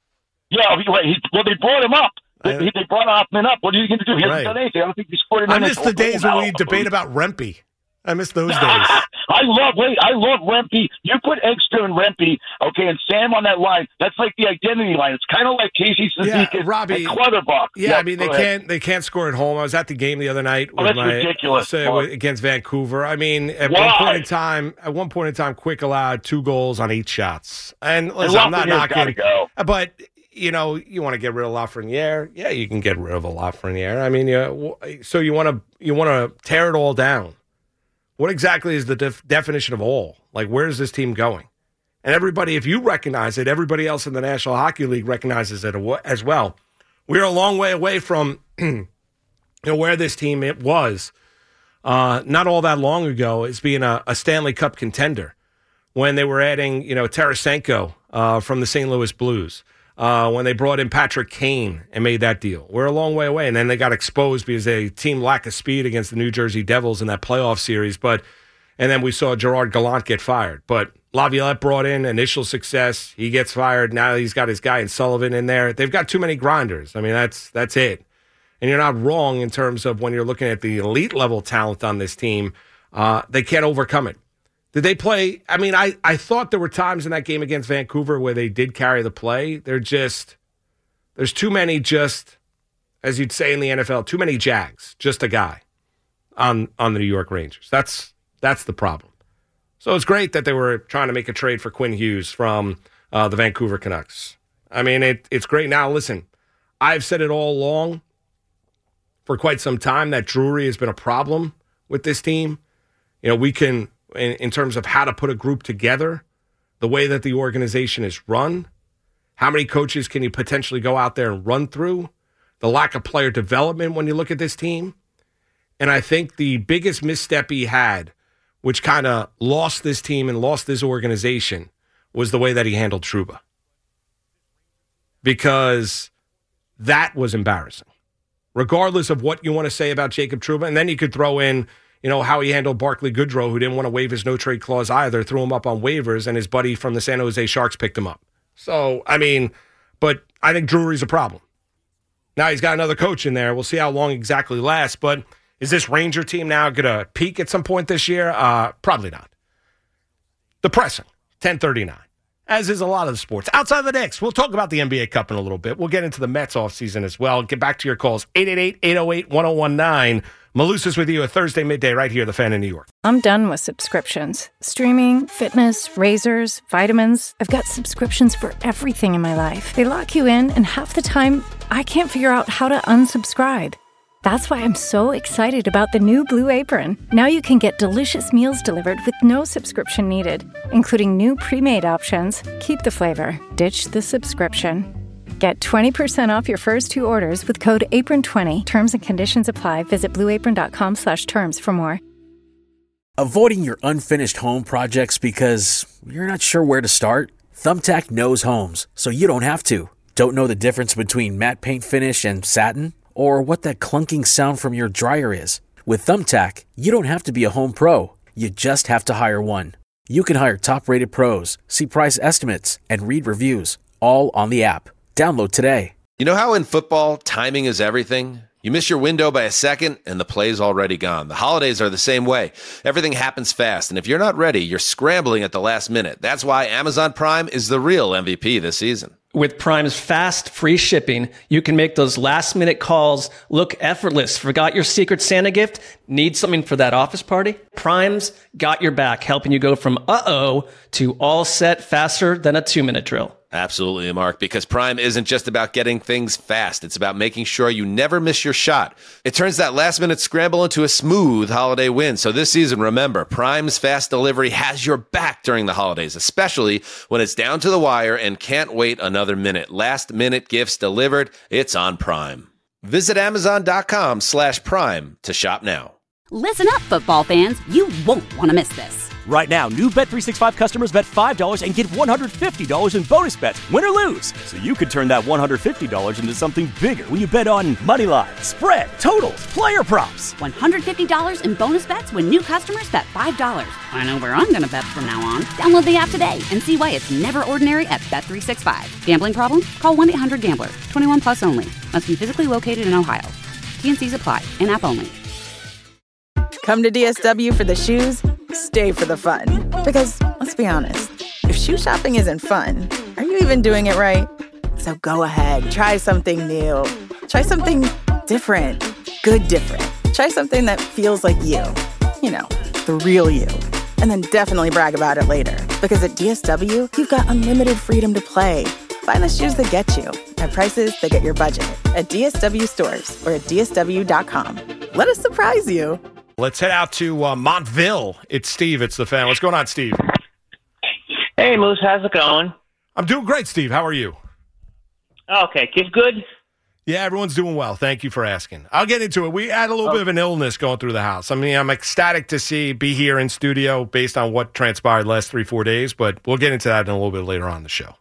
Yeah, he, right, he, well, they brought him up. They, I- they brought Hoffman up. What are you going to do? He hasn't Right. done anything. I don't think he scored I anything. miss the days when we debate about Rempe. I miss those days. I love wait, I love Rempe. You put Eggster and Rempe, okay, and Sam on that line. That's like the identity line. It's kind of like Casey Yeah, Suzuki Robbie. and Clutterbuck. Yeah, I mean they go ahead. can't they can't score at home. I was at the game the other night Oh, with that's my ridiculous, say, Mark. with- against Vancouver. I mean, at Why? one point in time, at one point in time, Quick allowed two goals on eight shots. And listen, I'm not Lafreniere's gotta knocking, go. but you know, you want to get rid of Lafreniere. Yeah, you can get rid of a Lafreniere. I mean, you, so you want to you want to tear it all down. What exactly is the def- definition of all? Like, where is this team going? And everybody, if you recognize it, everybody else in the National Hockey League recognizes it as well. We're a long way away from you know, where this team it was uh, not all that long ago as being a, a Stanley Cup contender when they were adding, you know, Tarasenko uh, from the Saint Louis Blues. Uh, when they brought in Patrick Kane and made that deal. We're a long way away. And then they got exposed because they team lack of speed against the New Jersey Devils in that playoff series. But and then we saw Gerard Gallant get fired. But Laviolette brought in initial success. He gets fired. Now he's got his guy in Sullivan in there. They've got too many grinders. I mean, that's that's it. And you're not wrong in terms of when you're looking at the elite level talent on this team. Uh, they can't overcome it. Did they play? I mean, I, I thought there were times in that game against Vancouver where they did carry the play. They're just, there's too many just, as you'd say in the N F L, too many Jags, just a guy on on the New York Rangers. That's that's the problem. So it's great that they were trying to make a trade for Quinn Hughes from uh, the Vancouver Canucks. I mean, it, it's great. Now, listen, I've said it all along for quite some time that Drury has been a problem with this team. You know, we can, in, in terms of how to put a group together, the way that the organization is run, how many coaches can you potentially go out there and run through, the lack of player development when you look at this team. And I think the biggest misstep he had, which kind of lost this team and lost this organization, was the way that he handled Trouba. Because that was embarrassing. Regardless of what you want to say about Jacob Trouba, and then you could throw in, you know, how he handled Barclay Goodrow, who didn't want to waive his no-trade clause either, threw him up on waivers, and his buddy from the San Jose Sharks picked him up. So, I mean, but I think Drury's a problem. Now he's got another coach in there. We'll see how long exactly lasts, but is this Ranger team now going to peak at some point this year? Uh, probably not. Depressing. ten thirty-nine. As is a lot of the sports. Outside of the Knicks, we'll talk about the N B A Cup in a little bit. We'll get into the Mets offseason as well. Get back to your calls. eight eight eight, eight oh eight, one oh one nine. Malusis with you a Thursday midday right here, The Fan in New York. I'm done with subscriptions. Streaming, fitness, razors, vitamins. I've got subscriptions for everything in my life. They lock you in, and half the time, I can't figure out how to unsubscribe. That's why I'm so excited about the new Blue Apron. Now you can get delicious meals delivered with no subscription needed, including new pre-made options. Keep the flavor, ditch the subscription. Get twenty percent off your first two orders with code apron twenty. Terms and conditions apply. Visit blueapron.com slash terms for more. Avoiding your unfinished home projects because you're not sure where to start? Thumbtack knows homes, so you don't have to. Don't know the difference between matte paint finish and satin? Or what that clunking sound from your dryer is? With Thumbtack, you don't have to be a home pro. You just have to hire one. You can hire top-rated pros, see price estimates, and read reviews, all on the app. Download today. You know how in football, timing is everything? You miss your window by a second, and the play's already gone. The holidays are the same way. Everything happens fast, and if you're not ready, you're scrambling at the last minute. That's why Amazon Prime is the real M V P this season. With Prime's fast, free shipping, you can make those last-minute calls look effortless. Forgot your Secret Santa gift? Need something for that office party? Prime's got your back, helping you go from uh-oh to all set faster than a two-minute drill. Absolutely, Mark, because Prime isn't just about getting things fast. It's about making sure you never miss your shot. It turns that last-minute scramble into a smooth holiday win. So this season, remember, Prime's fast delivery has your back during the holidays, especially when it's down to the wire and can't wait another minute. Last-minute gifts delivered, it's on Prime. Visit Amazon.com slash Prime to shop now. Listen up, football fans. You won't want to miss this. Right now, new Bet three sixty-five customers bet five dollars and get one hundred fifty dollars in bonus bets, win or lose. So you could turn that one hundred fifty dollars into something bigger when you bet on money line, spread, totals, player props. one hundred fifty dollars in bonus bets when new customers bet five dollars. I know where I'm going to bet from now on. Download the app today and see why it's never ordinary at Bet three sixty-five. Gambling problem? Call one eight hundred gambler. twenty-one plus only. Must be physically located in Ohio. T N Cs apply. In-app only. Come to D S W for the shoes, stay for the fun. Because, let's be honest, if shoe shopping isn't fun, are you even doing it right? So go ahead, try something new. Try something different. Good different. Try something that feels like you. You know, the real you. And then definitely brag about it later. Because at D S W, you've got unlimited freedom to play. Find the shoes that get you at prices that get your budget at D S W stores or at D S W dot com. Let us surprise you. Let's head out to uh, Montville. It's Steve. It's the Fan. What's going on, Steve? Hey, Moose. How's it going? I'm doing great, Steve. How are you? Okay. Kids good? Yeah, everyone's doing well. Thank you for asking. I'll get into it. We had a little oh. bit of an illness going through the house. I mean, I'm ecstatic to see, be here in studio based on what transpired last three, four days, but we'll get into that in a little bit later on in the show.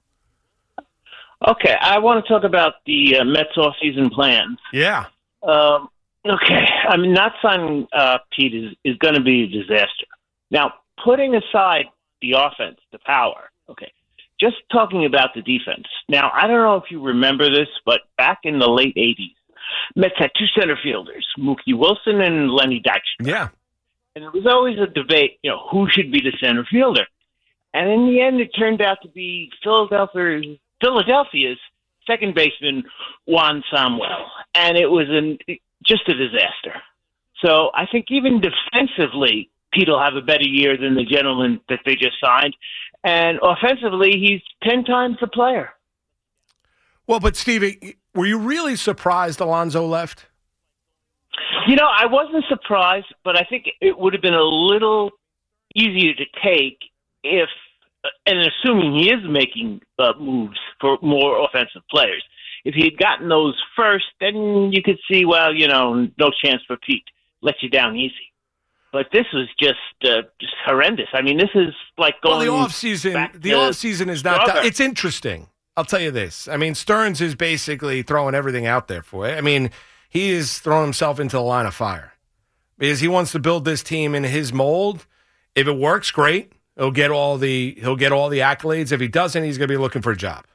Okay. I want to talk about the uh, Mets off-season plans. Yeah. Um. Okay, I mean, not signing uh, Pete is, is going to be a disaster. Now, putting aside the offense, the power, okay, just talking about the defense. Now, I don't know if you remember this, but back in the late eighties, Mets had two center fielders, Mookie Wilson and Lenny Dykstra. Yeah. And it was always a debate, you know, who should be the center fielder. And in the end, it turned out to be Philadelphia's, Philadelphia's second baseman, Juan Samuel. And it was an, just a disaster. So I think even defensively, Pete will have a better year than the gentleman that they just signed. And offensively, he's ten times the player. Well, but Stevie, were you really surprised Alonso left? You know, I wasn't surprised, but I think it would have been a little easier to take if, and assuming he is making uh, moves for more offensive players, if he had gotten those first, then you could see, well, you know, no chance for Pete. Let you down easy. But this was just uh, just horrendous. I mean, this is like going. Well, the offseason, the offseason is not. That, it's interesting. I'll tell you this. I mean, Stearns is basically throwing everything out there for it. I mean, he is throwing himself into the line of fire because he wants to build this team in his mold. If it works, great. He'll get all the he'll get all the accolades. If he doesn't, he's going to be looking for a job.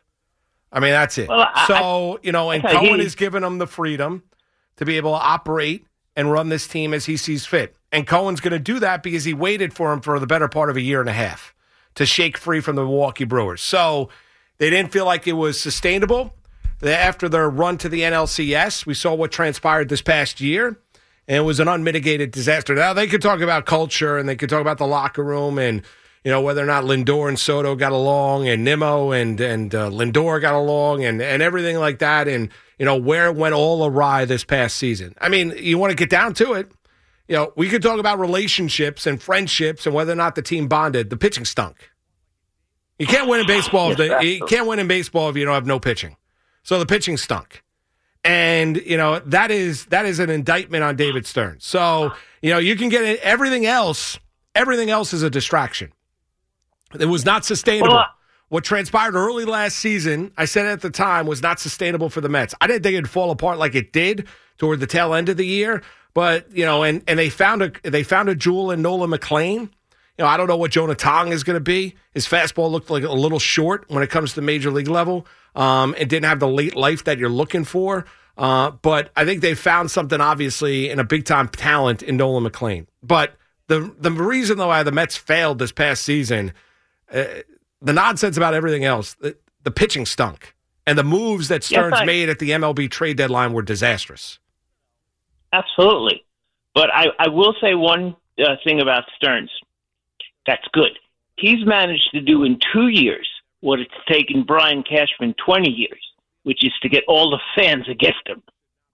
I mean, that's it. Well, I, so you know, and Cohen is giving him the freedom to be able to operate and run this team as he sees fit. And Cohen's going to do that because he waited for him for the better part of a year and a half to shake free from the Milwaukee Brewers. So they didn't feel like it was sustainable. After their run to the N L C S, we saw what transpired this past year, and it was an unmitigated disaster. Now, they could talk about culture, and they could talk about the locker room, and you know whether or not Lindor and Soto got along, and Nimmo and and uh, Lindor got along, and, and everything like that, and you know where it went all awry this past season. I mean, you want to get down to it. You know, we could talk about relationships and friendships and whether or not the team bonded. The pitching stunk. You can't win in baseball. If the, you can't win in baseball if you don't have no pitching. So the pitching stunk, and you know that is that is an indictment on David Stearns. So you know you can get it, everything else. Everything else is a distraction. It was not sustainable. Well, what transpired early last season, I said at the time, was not sustainable for the Mets. I didn't think it'd fall apart like it did toward the tail end of the year. But, you know, and, and they found a they found a jewel in Nolan McLean. You know, I don't know what Jonah Tong is going to be. His fastball looked like a little short when it comes to the major league level. Um, it didn't have the late life that you're looking for. Uh, but I think they found something, obviously, in a big-time talent in Nolan McLean. But the, the reason, though, why the Mets failed this past season, uh, the nonsense about everything else, the, the pitching stunk. And the moves that Stearns yes, I- made at the M L B trade deadline were disastrous. Absolutely. But I, I will say one uh, thing about Stearns. That's good. He's managed to do in two years what it's taken Brian Cashman twenty years, which is to get all the fans against him.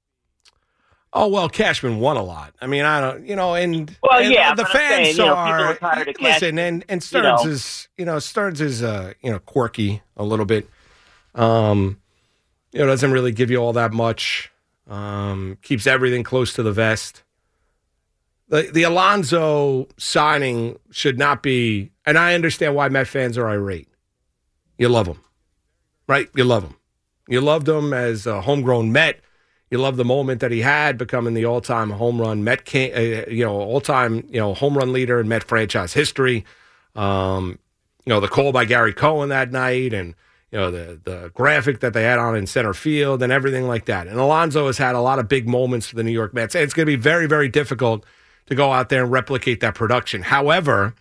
Oh, well, Cashman won a lot. I mean, I don't, you know, and, well, and yeah, the saying, fans you know, are, are tired of listen, Cashman, and, and Stearns you know. is, you know, Stearns is, uh, you know, quirky a little bit. Um, you know, doesn't really give you all that much. Um, keeps everything close to the vest. The the Alonso signing should not be, and I understand why Met fans are irate. You love him, right? You love him. You loved him as a homegrown Met. You love the moment that he had becoming the all-time home run Met, king, uh, you know, all-time you know home run leader in Met franchise history. Um, you know, the call by Gary Cohen that night, and you know, the the graphic that they had on in center field and everything like that. And Alonso has had a lot of big moments for the New York Mets. And it's going to be very, very difficult to go out there and replicate that production. However,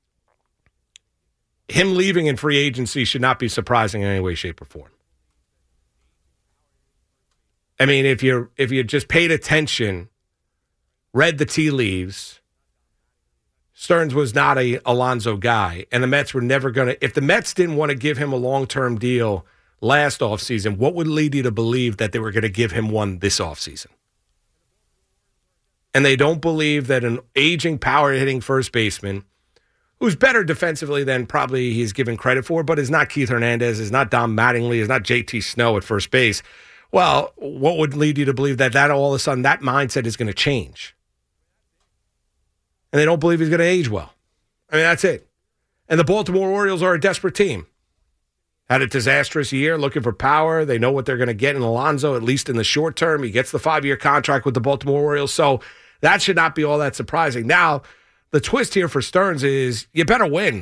him leaving in free agency should not be surprising in any way, shape, or form. I mean, if you're if you just paid attention, read the tea leaves, Stearns was not a Alonso guy, and the Mets were never going to – if the Mets didn't want to give him a long-term deal last offseason, what would lead you to believe that they were going to give him one this offseason? And they don't believe that an aging, power-hitting first baseman, who's better defensively than probably he's given credit for, but is not Keith Hernandez, is not Dom Mattingly, is not J T Snow at first base, well, what would lead you to believe that that all of a sudden that mindset is going to change? And they don't believe he's going to age well. I mean, that's it. And the Baltimore Orioles are a desperate team. Had a disastrous year looking for power. They know what they're going to get in Alonso, at least in the short term. He gets the five-year contract with the Baltimore Orioles. So that should not be all that surprising. Now, the twist here for Stearns is you better win.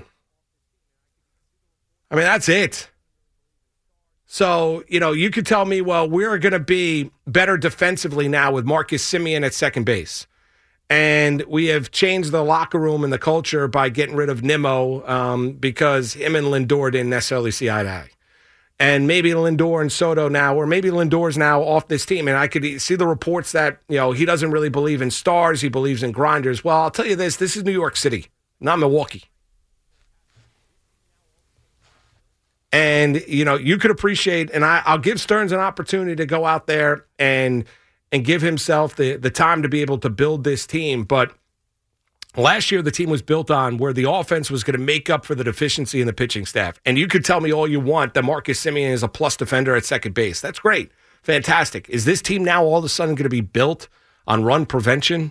I mean, that's it. So, you know, you could tell me, well, we're going to be better defensively now with Marcus Semien at second base. And we have changed the locker room and the culture by getting rid of Nimmo um, because him and Lindor didn't necessarily see eye to eye. And maybe Lindor and Soto now, or maybe Lindor's now off this team. And I could see the reports that, you know, he doesn't really believe in stars. He believes in grinders. Well, I'll tell you this. This is New York City, not Milwaukee. And, you know, you could appreciate, and I, I'll give Stearns an opportunity to go out there and and give himself the, the time to be able to build this team. But last year, the team was built on where the offense was going to make up for the deficiency in the pitching staff. And you could tell me all you want that Marcus Semien is a plus defender at second base. That's great. Fantastic. Is this team now all of a sudden going to be built on run prevention?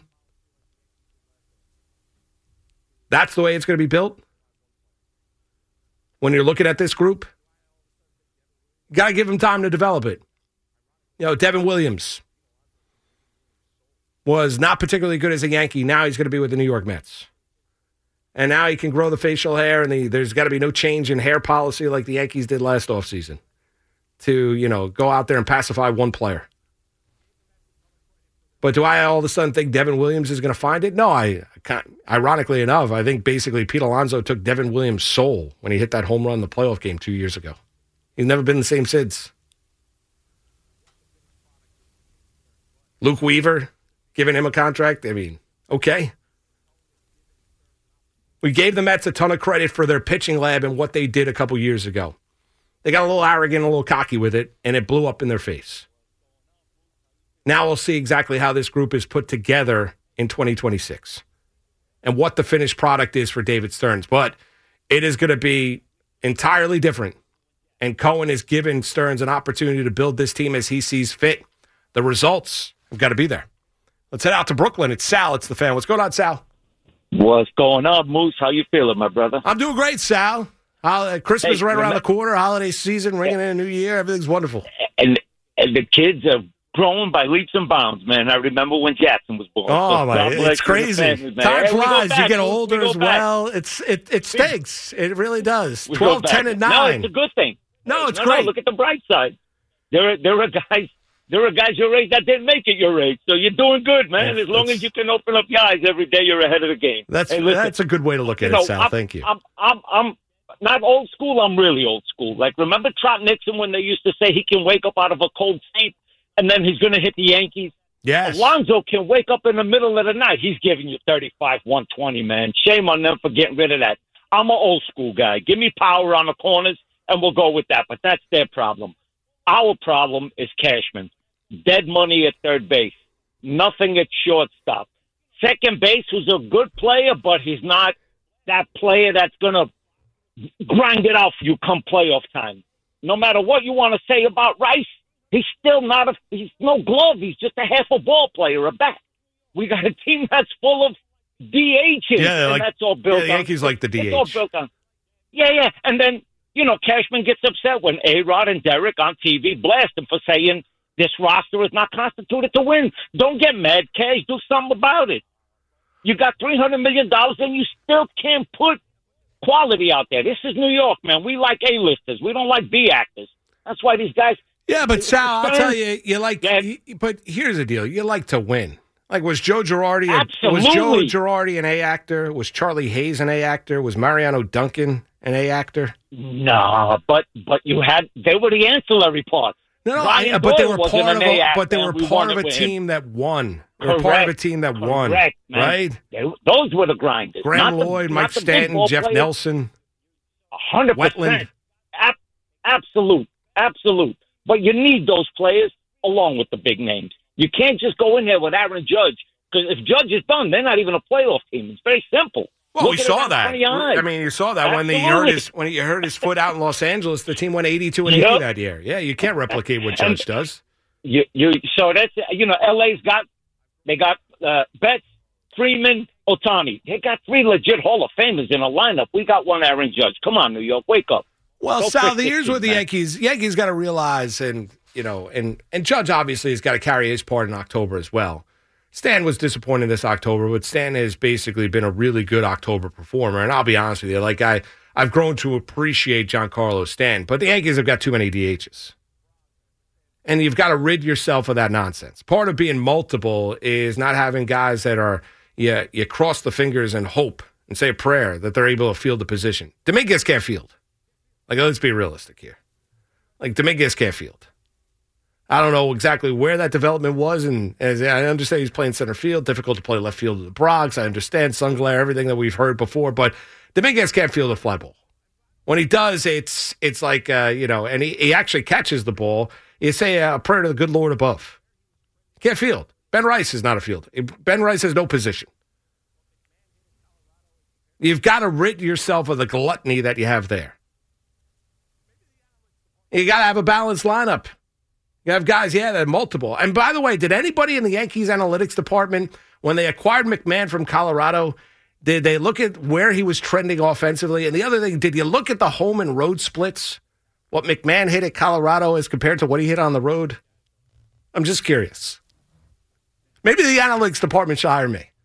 That's the way it's going to be built? When you're looking at this group? You got to give them time to develop it. You know, Devin Williams was not particularly good as a Yankee. Now he's going to be with the New York Mets. And now he can grow the facial hair, and the, there's got to be no change in hair policy like the Yankees did last offseason to, you know, go out there and pacify one player. But do I all of a sudden think Devin Williams is going to find it? No, I can't. Ironically enough, I think basically Pete Alonso took Devin Williams' soul when he hit that home run in the playoff game two years ago. He's never been the same since. Luke Weaver, giving him a contract, I mean, okay. We gave the Mets a ton of credit for their pitching lab and what they did a couple years ago. They got a little arrogant, a little cocky with it, and it blew up in their face. Now we'll see exactly how this group is put together in twenty twenty-six and what the finished product is for David Stearns. But it is going to be entirely different. And Cohen has given Stearns an opportunity to build this team as he sees fit. The results have got to be there. Let's head out to Brooklyn. It's Sal. It's the Fan. What's going on, Sal? What's going on, Moose? How you feeling, my brother? I'm doing great, Sal. Hol- Christmas Hey, right around remember- the corner. Holiday season, ringing in a new year. Everything's wonderful. And and the kids are growing by leaps and bounds, man. I remember when Jackson was born. Oh, So my, God bless it's you and the crazy. families, man. Time Hey, we go flies. back, You get Moose. older We go as back. well. It's It, it stinks. It really does. We go twelve, back. ten, and No, nine. it's a good thing. No, it's no, great. No, look at the bright side. There are, there are guys... There are guys your age that didn't make it your age, so you're doing good, man. Yeah, as long that's- as you can open up your eyes every day, you're ahead of the game. That's Hey, listen, that's a good way to look at you it, know, Sal. I'm, Thank you. I'm, I'm, I'm not old school. I'm really old school. Like, remember Trot Nixon when they used to say he can wake up out of a cold sleep and then he's going to hit the Yankees? Yes. Alonso can wake up in the middle of the night. He's giving you thirty-five, one twenty, man. Shame on them for getting rid of that. I'm an old school guy. Give me power on the corners, and we'll go with that. But that's their problem. Our problem is Cashman. Dead money at third base. Nothing at shortstop. Second base was a good player, but he's not that player that's going to grind it out for you come playoff time. No matter what you want to say about Rice, he's still not a, he's no glove. He's just a half a ball player, a bat. We got a team that's full of D Hs, Yeah, and like- that's all built yeah, the on. Yankees like the It's all D H. built on. Yeah, yeah. And then, you know, Cashman gets upset when A-Rod and Derek on T V blast him for saying this roster is not constituted to win. Don't get mad, Cash. Do something about it. You got three hundred million dollars and you still can't put quality out there. This is New York, man. We like A-listers. We don't like B-actors. That's why these guys... Yeah, but Sal, I'll Stearns- tell you, you like. you- but here's the deal: you like to win. Like, was Joe Girardi? A, was Joe Absolutely. Girardi an A actor? Was Charlie Hayes an A actor? Was Mariano Duncan an A actor? No, but but you had they were the ancillary parts. No, no, Ryan I, but they Doyle were wasn't part an of a, A-actor, but they were and we part won of it a with him. team that won. They were part of a Correct. team that won, Correct, man. right? They, those were the grinders. Graham not the- Lloyd, not Mike the big Stanton, ball Jeff players. Nelson, A hundred Wetland. percent. Ab- absolute, absolute. But you need those players along with the big names. You can't just go in there with Aaron Judge because if Judge is done, they're not even a playoff team. It's very simple. Well, Look we at it saw on that. twenty eyes. I mean, you saw that when he hurt Absolutely. his when he hurt his foot out in Los Angeles. The team went eighty-two and Yep. eighty that year. Yeah, you can't replicate what And- Judge does. You, you, so that's you know, L A's got they got uh, Betts, Freeman, Otani. They got three legit Hall of Famers in a lineup. We got one Aaron Judge. Come on, New York, wake up. Well, Go Sal, fix the this years team, with the man. Yankees, Yankees got to realize, and you know, and and Judge obviously has got to carry his part in October as well. Stan was disappointed this October, but Stan has basically been a really good October performer. And I'll be honest with you, like I, I've grown to appreciate Giancarlo Stan, but the Yankees have got too many D Hs. And you've got to rid yourself of that nonsense. Part of being multiple is not having guys that are, you, you cross the fingers and hope and say a prayer that they're able to field the position. Dominguez can't field. Like, let's be realistic here. Like, Dominguez can't field. I don't know exactly where that development was, and as I understand he's playing center field, difficult to play left field of the Bronx. I understand sun glare, everything that we've heard before, but Dominguez can't field a fly ball. When he does, it's it's like, uh, you know, and he, he actually catches the ball. You say a prayer to the good Lord above. Can't field. Ben Rice is not a fielder. Ben Rice has no position. You've got to rid yourself of the gluttony that you have there. You got to have a balanced lineup. You have guys, yeah, that are multiple. And by the way, did anybody in the Yankees analytics department, when they acquired McMahon from Colorado, did they look at where he was trending offensively? And the other thing, did you look at the home and road splits? What McMahon hit at Colorado as compared to what he hit on the road? I'm just curious. Maybe the analytics department should hire me.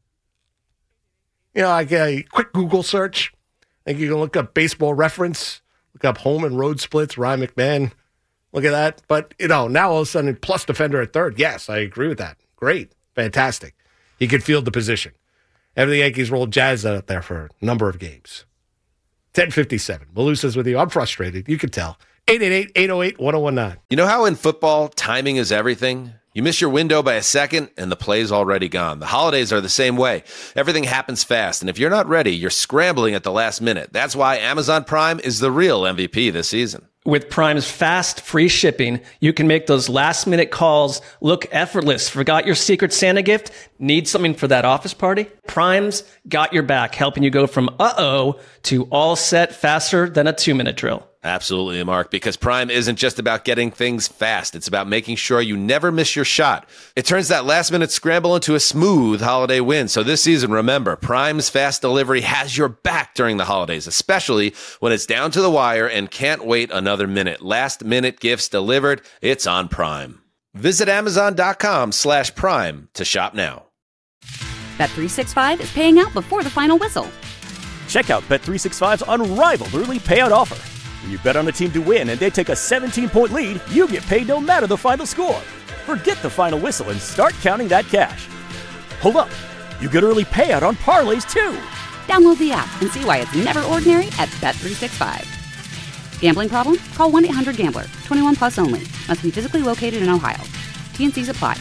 You know, like a quick Google search. I think you can look up Baseball Reference, look up home and road splits, Ryan McMahon. Look at that. But, you know, now all of a sudden, plus defender at third. Yes, I agree with that. Great. Fantastic. He could field the position. Have the Yankees rolled Jazz out there for a number of games. ten fifty-seven. Malusa's with you. I'm frustrated. You can tell. eight eight eight, eight oh eight, one oh one nine. You know how in football, timing is everything? You miss your window by a second, and the play's already gone. The holidays are the same way. Everything happens fast, and if you're not ready, you're scrambling at the last minute. That's why Amazon Prime is the real M V P this season. With Prime's fast, free shipping, you can make those last-minute calls look effortless. Forgot your Secret Santa gift? Need something for that office party? Prime's got your back, helping you go from uh-oh to all set faster than a two-minute drill. Absolutely, Mark, because Prime isn't just about getting things fast. It's about making sure you never miss your shot. It turns that last-minute scramble into a smooth holiday win. So this season, remember, Prime's fast delivery has your back during the holidays, especially when it's down to the wire and can't wait another minute. Last-minute gifts delivered, it's on Prime. Visit Amazon.com slash Prime to shop now. Bet three sixty-five is paying out before the final whistle. Check out Bet three sixty-five's unrivaled early payout offer. When you bet on a team to win and they take a seventeen-point lead, you get paid no matter the final score. Forget the final whistle and start counting that cash. Hold up. You get early payout on parlays, too. Download the app and see why it's never ordinary at Bet three sixty-five. Gambling problem? Call one eight hundred gambler. twenty-one plus only. Must be physically located in Ohio. T N Cs apply.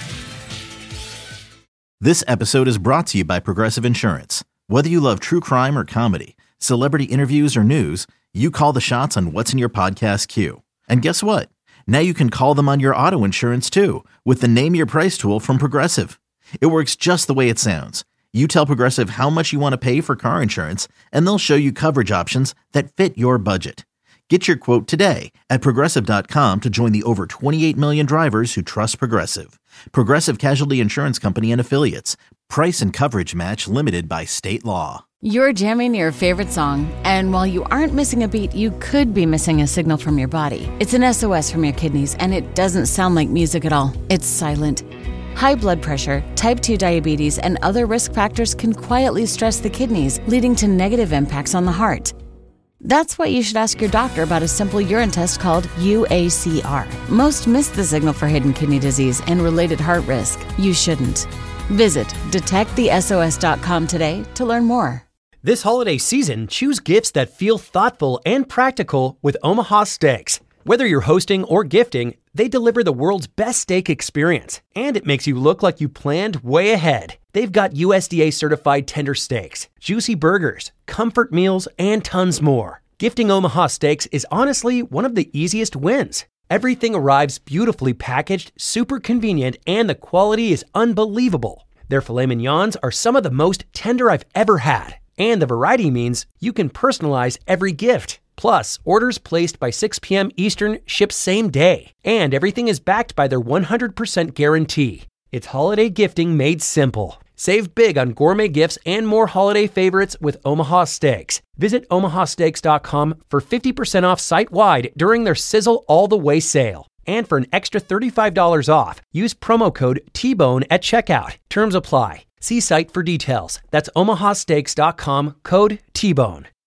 This episode is brought to you by Progressive Insurance. Whether you love true crime or comedy, celebrity interviews or news, you call the shots on what's in your podcast queue. And guess what? Now you can call them on your auto insurance too with the Name Your Price tool from Progressive. It works just the way it sounds. You tell Progressive how much you want to pay for car insurance, and they'll show you coverage options that fit your budget. Get your quote today at Progressive dot com to join the over twenty-eight million drivers who trust Progressive. Progressive Casualty Insurance Company and Affiliates. Price and coverage match limited by state law. You're jamming your favorite song, and while you aren't missing a beat, you could be missing a signal from your body. It's an S O S from your kidneys, and it doesn't sound like music at all. It's silent. High blood pressure, type two diabetes, and other risk factors can quietly stress the kidneys, leading to negative impacts on the heart. That's why you should ask your doctor about a simple urine test called U A C R. Most miss the signal for hidden kidney disease and related heart risk. You shouldn't. Visit detect the S O S dot com today to learn more. This holiday season, choose gifts that feel thoughtful and practical with Omaha Steaks. Whether you're hosting or gifting, they deliver the world's best steak experience, and it makes you look like you planned way ahead. They've got U S D A certified tender steaks, juicy burgers, comfort meals, and tons more. Gifting Omaha Steaks is honestly one of the easiest wins. Everything arrives beautifully packaged, super convenient, and the quality is unbelievable. Their filet mignons are some of the most tender I've ever had. And the variety means you can personalize every gift. Plus, orders placed by six p.m. Eastern ship same day. And everything is backed by their one hundred percent guarantee. It's holiday gifting made simple. Save big on gourmet gifts and more holiday favorites with Omaha Steaks. Visit omaha steaks dot com for fifty percent off site-wide during their Sizzle All the Way sale. And for an extra thirty-five dollars off, use promo code T bone at checkout. Terms apply. See site for details. That's omaha steaks dot com, code T bone.